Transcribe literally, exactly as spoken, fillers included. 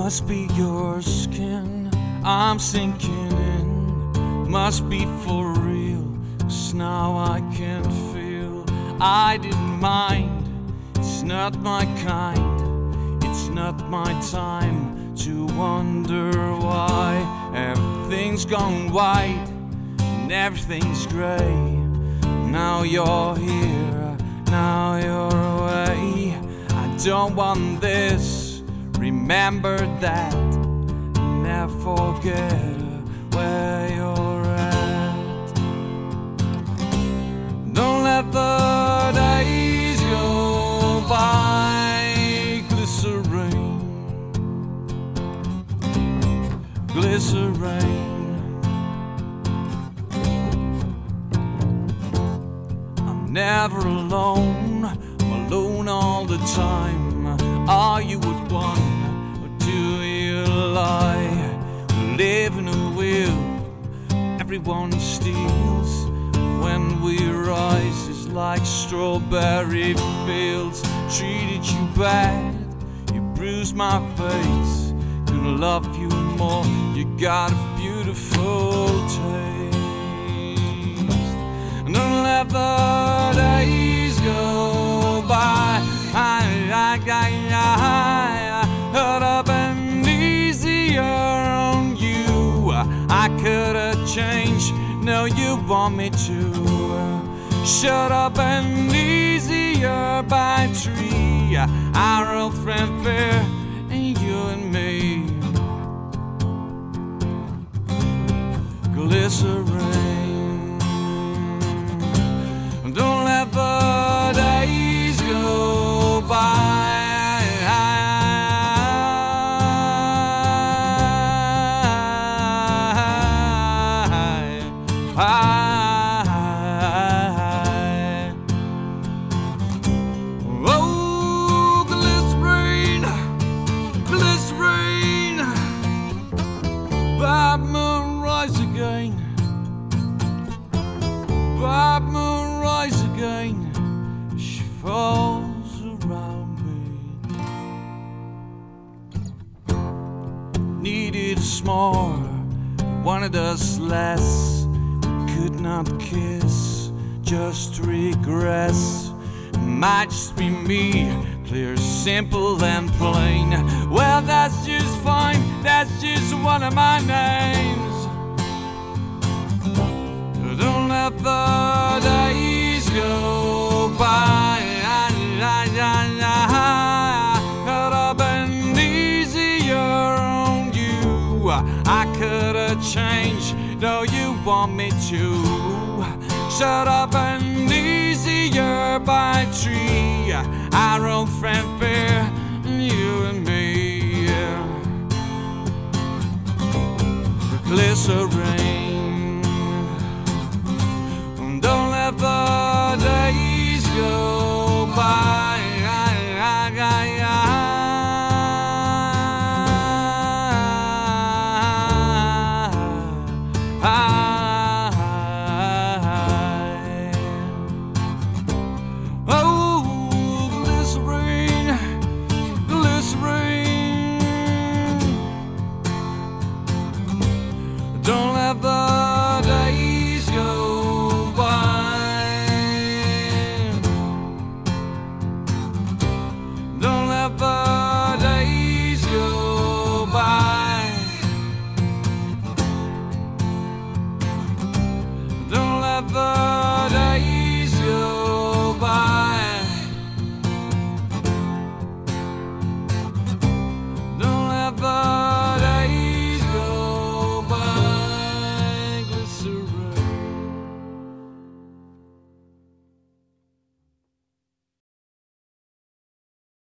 Must be your skin I'm sinking in. Must be for real, 'cause now I can feel. I didn't mind, it's not my kind. It's not my time to wonder why. Everything's gone white and everything's grey. Now you're here, now you're away. I don't want this, remember that. Never forget where you're at. Don't let the days go by. Glycerine, glycerine. I'm never alone, I'm alone all the time. Are you at one, or do you lie? We live in a wheel, everyone steals. When we rise, it's like strawberry fields. Treated you bad, you bruised my face. Gonna love you more, you got a beautiful taste. Don't let the days go by. I, I, I, I heard up and easier on you. I could have changed, no you want me to. Shut up and easier by tree. Our old friend fair, and you and me. Glycerine. Don't let the days go by. Oh, glycerine, glycerine. Bad moon rise again. Bad moon rise again. She falls around me. Needed us more, wanted us less. Could not kiss, just regress. Might just be me, clear, simple and plain. Well, that's just fine, that's just one of my names. Don't let the days go by. Could have been easier on you. I could have changed, no you want me to. Shut up and easier by tree. Our old friend fair, you and me. Glycerine. Don't let the days go by. Don't let the days go by. Don't let the days go by. Don't let the